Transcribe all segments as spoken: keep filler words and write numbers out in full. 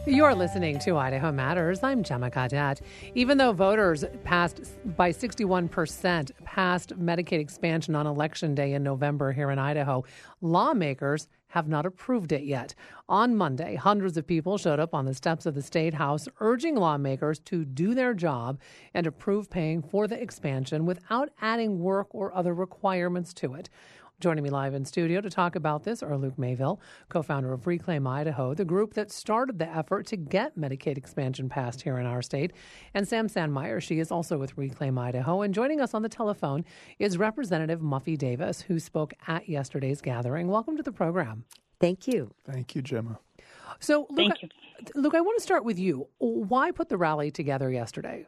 You're listening to Idaho Matters. I'm Gemma Cadet. Even though voters passed by sixty-one percent passed Medicaid expansion on Election Day in November here in Idaho, lawmakers have not approved it yet. On Monday, hundreds of people showed up on the steps of the State House urging lawmakers to do their job and approve paying for the expansion without adding work or other requirements to it. Joining me live in studio to talk about this are Luke Mayville, co-founder of Reclaim Idaho, the group that started the effort to get Medicaid expansion passed here in our state, and Sam Sandmeyer. She is also with Reclaim Idaho. And joining us on the telephone is Representative Muffy Davis, who spoke at yesterday's gathering. Welcome to the program. Thank you. Thank you, Gemma. So, Luke, Thank you. Luke, I want to start with you. Why put the rally together yesterday?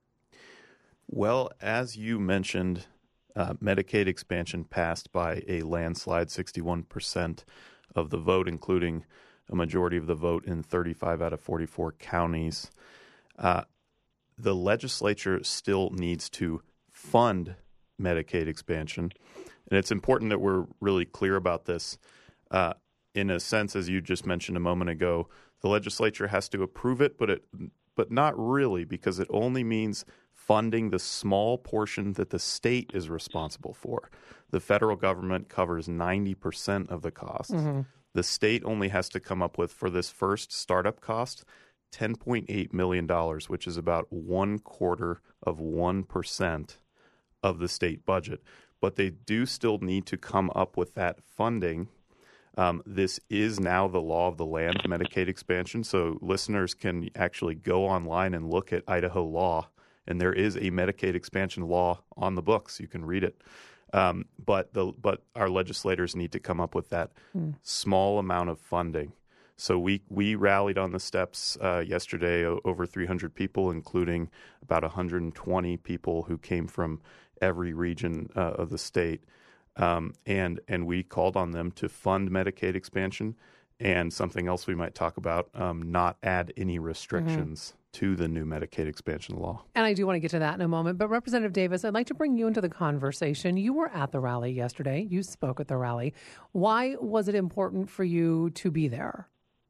Well, as you mentioned, Uh, Medicaid expansion passed by a landslide, sixty-one percent of the vote, including a majority of the vote in thirty-five out of forty-four counties. Uh, the legislature still needs to fund Medicaid expansion. And it's important that we're really clear about this. Uh, in a sense, as you just mentioned a moment ago, the legislature has to approve it, but it, but not really, because it only means funding the small portion that the state is responsible for. The federal government covers ninety percent of the costs. Mm-hmm. The state only has to come up with, for this first startup cost, ten point eight million dollars, which is about one quarter of one percent of the state budget. But they do still need to come up with that funding. Um, this is now the law of the land, Medicaid expansion, so listeners can actually go online and look at Idaho law. And there is a Medicaid expansion law on the books. You can read it. Um, but the but our legislators need to come up with that mm. small amount of funding. So we we rallied on the steps uh, yesterday, over three hundred people, including about one hundred twenty people who came from every region uh, of the state. Um, and and we called on them to fund Medicaid expansion, and something else we might talk about, um, not add any restrictions mm-hmm. to the new Medicaid expansion law. And I do want to get to that in a moment. But Representative Davis, I'd like to bring you into the conversation. You were at the rally yesterday. You spoke at the rally. Why was it important for you to be there?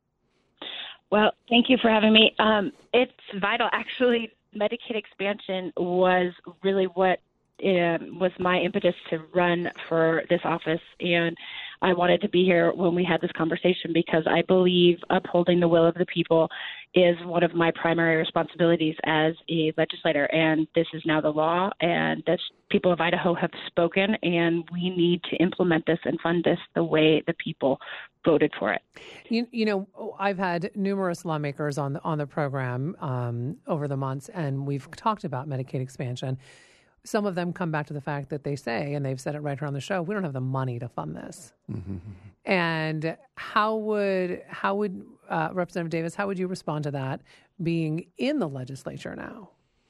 Well, thank you for having me. Um, it's vital. Actually, Medicaid expansion was really what um, was my impetus to run for this office. And I wanted to be here when we had this conversation because I believe upholding the will of the people is one of my primary responsibilities as a legislator. And this is now the law, and the people of Idaho have spoken, and we need to implement this and fund this the way the people voted for it. You, you know, I've had numerous lawmakers on the, on the program um, over the months, and we've talked about Medicaid expansion. Some of them come back to the fact that they say, and they've said it right here on the show, we don't have the money to fund this. Mm-hmm. And how would how would uh, Representative Davis, how would you respond to that being in the legislature now?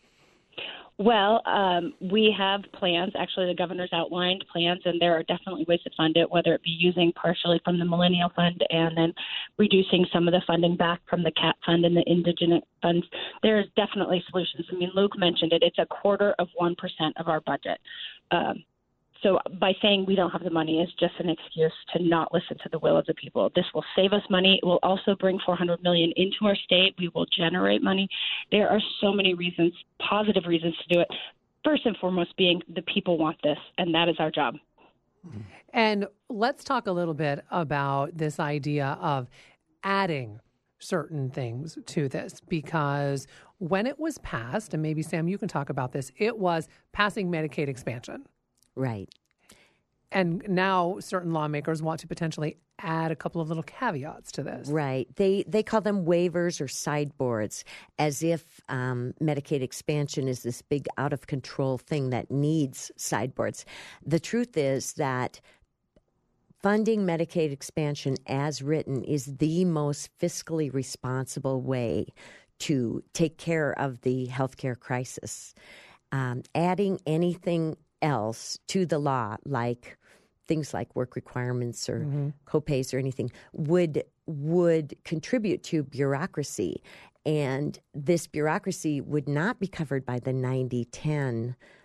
Well, um, we have plans. Actually, the governor's outlined plans, and there are definitely ways to fund it, whether it be using partially from the Millennial Fund and then reducing some of the funding back from the C A T Fund and the indigent funds. There's definitely solutions. I mean, Luke mentioned it. It's a quarter of one percent of our budget. Um, so by saying we don't have the money is just an excuse to not listen to the will of the people. This will save us money. It will also bring four hundred million dollars into our state. We will generate money. There are so many reasons, positive reasons to do it. First and foremost being the people want this, and that is our job. And let's talk a little bit about this idea of adding certain things to this, because when it was passed, and maybe, Sam, you can talk about this, it was passing Medicaid expansion. Right. And now certain lawmakers want to potentially add a couple of little caveats to this. Right. They they call them waivers or sideboards, as if um, Medicaid expansion is this big out-of-control thing that needs sideboards. The truth is that funding Medicaid expansion as written is the most fiscally responsible way to take care of the healthcare crisis. Um, adding anything else to the law, like things like work requirements or mm-hmm. copays or anything, would would contribute to bureaucracy. And this bureaucracy would not be covered by the ninety ten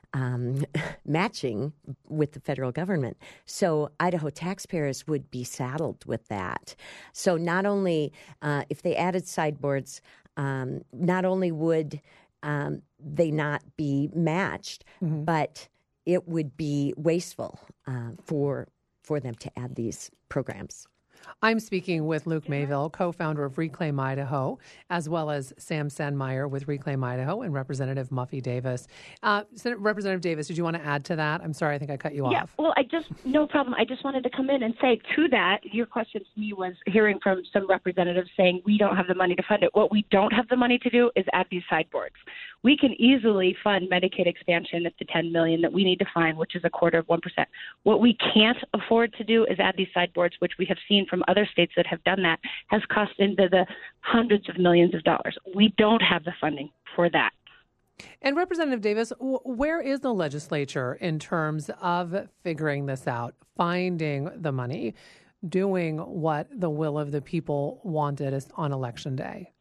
um, matching with the federal government. So Idaho taxpayers would be saddled with that. So not only uh, if they added sideboards, um, not only would um, they not be matched, mm-hmm. but it would be wasteful uh, for for them to add these programs. I'm speaking with Luke Mayville, co-founder of Reclaim Idaho, as well as Sam Sandmeyer with Reclaim Idaho and Representative Muffy Davis. Uh, Representative Davis, did you want to add to that? I'm sorry, I think I cut you yeah, off. Yeah, well, I just, no problem. I just wanted to come in and say to that, your question to me was hearing from some representatives saying we don't have the money to fund it. What we don't have the money to do is add these sideboards. We can easily fund Medicaid expansion at the ten million dollars that we need to find, which is a quarter of one percent. What we can't afford to do is add these sideboards, which we have seen from other states that have done that, has cost into the hundreds of millions of dollars. We don't have the funding for that. And Representative Davis, where is the legislature in terms of figuring this out, finding the money, doing what the will of the people wanted on Election Day?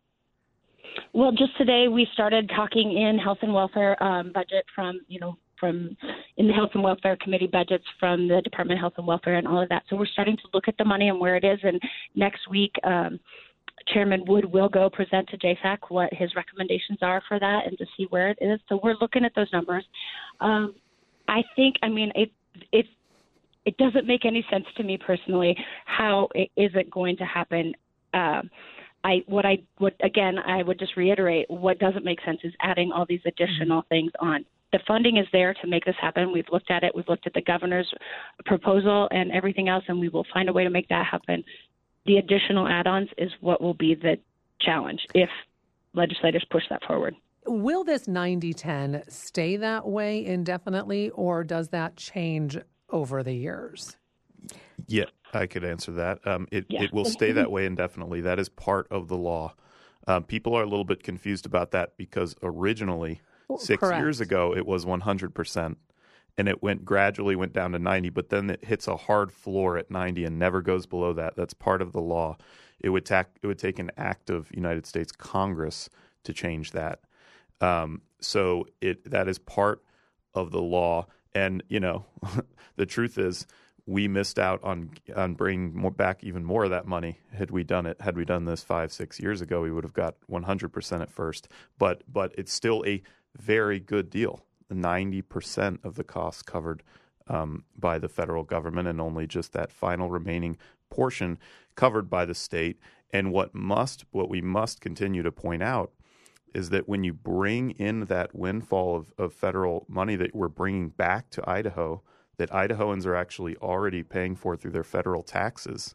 Well, just today we started talking in health and welfare um, budget from, you know, from in the Health and Welfare Committee budgets from the Department of Health and Welfare and all of that. So we're starting to look at the money and where it is. And next week, um, Chairman Wood will go present to J FAC what his recommendations are for that and to see where it is. So we're looking at those numbers. Um, I think, I mean, it it it doesn't make any sense to me personally how it isn't going to happen. Um, I what I what again I would just reiterate what doesn't make sense is adding all these additional things on. The funding is there to make this happen. We've looked at it. We've looked at the governor's proposal and everything else, and we will find a way to make that happen. The additional add-ons is what will be the challenge if legislators push that forward. Will this ninety ten stay that way indefinitely, or does that change over the years? Yeah, I could answer that. Um, it, yeah. it will stay that way indefinitely. That is part of the law. Um, people are a little bit confused about that because originally, six Correct. years ago, it was one hundred percent. And it went gradually went down to ninety, but then it hits a hard floor at ninety and never goes below that. That's part of the law. It would, ta- it would take an act of United States Congress to change that. Um, so it that is part of the law. And, you know, the truth is we missed out on on bringing more, back even more of that money had we done it. Had we done this five, six years ago, we would have got one hundred percent at first. But But it's still a very good deal. ninety percent of the costs covered um, by the federal government and only just that final remaining portion covered by the state. And what must what we must continue to point out is that when you bring in that windfall of, of federal money that we're bringing back to Idaho, that Idahoans are actually already paying for through their federal taxes,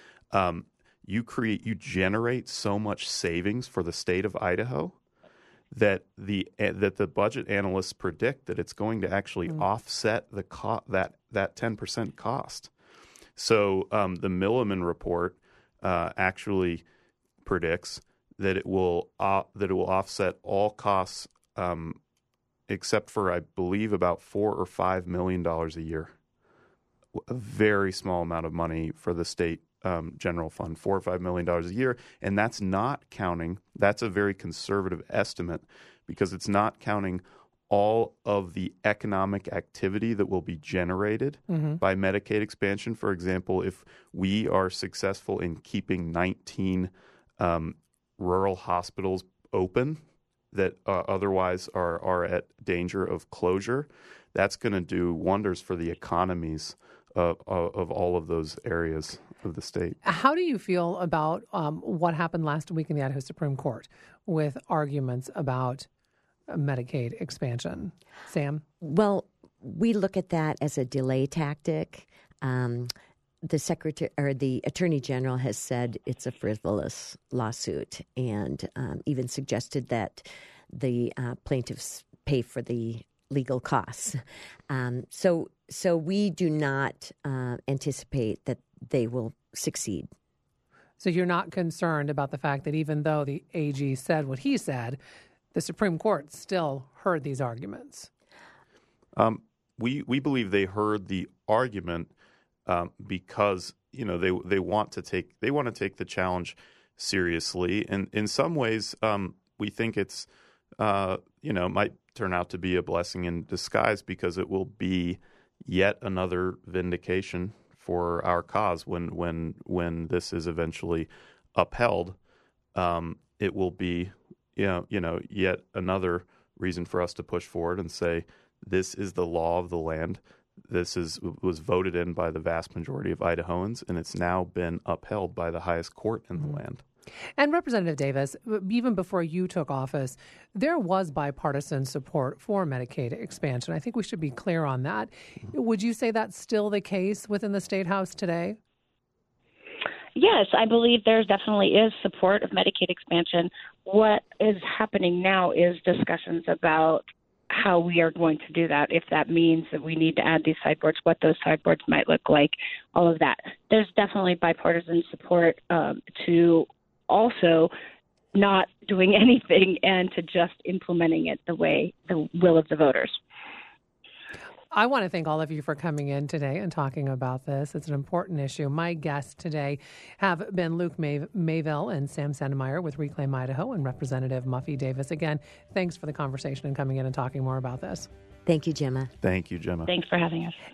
um, you create you generate so much savings for the state of Idaho that the that the budget analysts predict that it's going to actually mm. offset the co- that that ten percent cost. So um, the Milliman report uh, actually predicts that it will uh, that it will offset all costs um, except for, I believe, about four or five million dollars a year. A very small amount of money for the state um, general fund, four or five million dollars a year, and that's not counting. That's a very conservative estimate because it's not counting all of the economic activity that will be generated mm-hmm. by Medicaid expansion. For example, if we are successful in keeping nineteen um, rural hospitals open that uh, otherwise are, are at danger of closure, that's going to do wonders for the economies of, of, of all of those areas of the state. How do you feel about um, what happened last week in the Idaho Supreme Court with arguments about Medicaid expansion? Sam? Well, we look at that as a delay tactic. Um, the secretary or the attorney general has said it's a frivolous lawsuit, and um, even suggested that the uh, plaintiffs pay for the legal costs. Um, so, so we do not uh, anticipate that they will succeed. So you're not concerned about the fact that even though the A G said what he said, the Supreme Court still heard these arguments? Um, we we believe they heard the argument um, because you know they they want to take they want to take the challenge seriously, and in some ways um, we think it's uh, you know might turn out to be a blessing in disguise because it will be yet another vindication for our cause when when when this is eventually upheld. Um, it will be you know you know yet another reason for us to push forward and say this is the law of the land. This is was voted in by the vast majority of Idahoans, and it's now been upheld by the highest court in the mm-hmm. land. And Representative Davis, even before you took office, there was bipartisan support for Medicaid expansion. I think we should be clear on that. Mm-hmm. Would you say that's still the case within the State House today? Yes, I believe there definitely is support of Medicaid expansion. What is happening now is discussions about how we are going to do that, if that means that we need to add these sideboards, what those sideboards might look like, all of that. There's definitely bipartisan support um, to also not doing anything and to just implementing it the way the will of the voters. I want to thank all of you for coming in today and talking about this. It's an important issue. My guests today have been Luke May- Mayville and Sam Sandemeyer with Reclaim Idaho and Representative Muffy Davis. Again, thanks for the conversation and coming in and talking more about this. Thank you, Gemma. Thank you, Gemma. Thanks for having us.